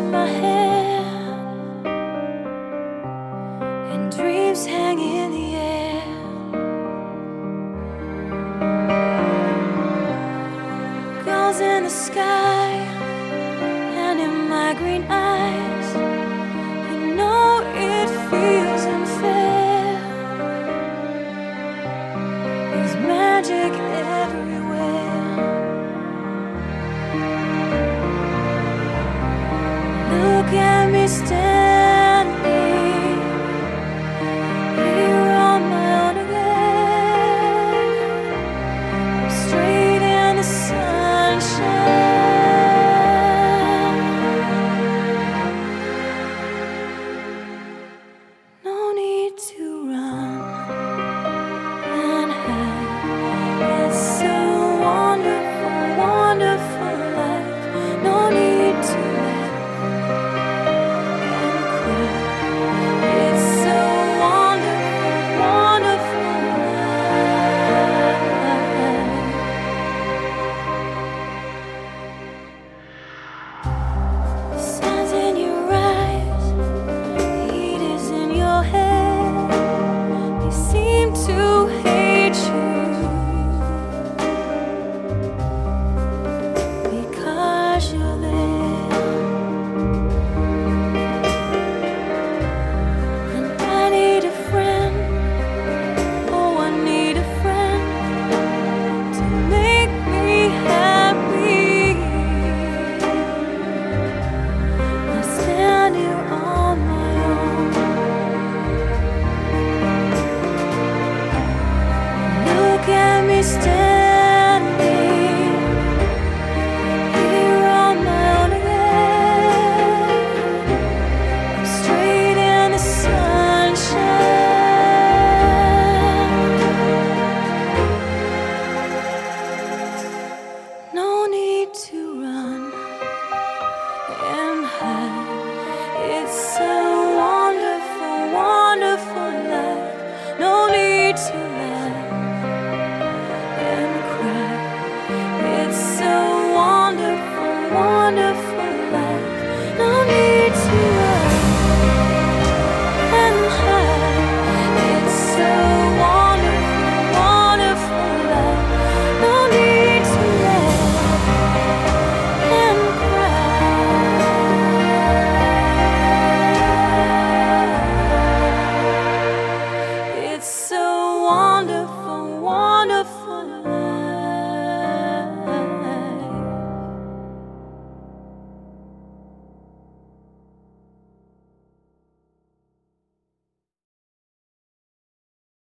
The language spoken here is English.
in my head, and dreams hang in the air. Gulls in the sky, and in my green eyes, you know it feels unfair. There's magic everywhere. Look at me standing here on my own again. I'm straight in the sunshine. No need to run and hide. It's so wonderful, wonderful life. No need to laugh and cry. It's so wonderful, wonderful life. The sun's in your eyes, heat is in your head. They seem to hate you because you're there. And I need a friend, oh, I need a friend to make me happy. I stand here on my own. Look at me standing here on my own again. I'm straight in the sunshine. No need to run and hide. It's so wonderful, wonderful life. No need to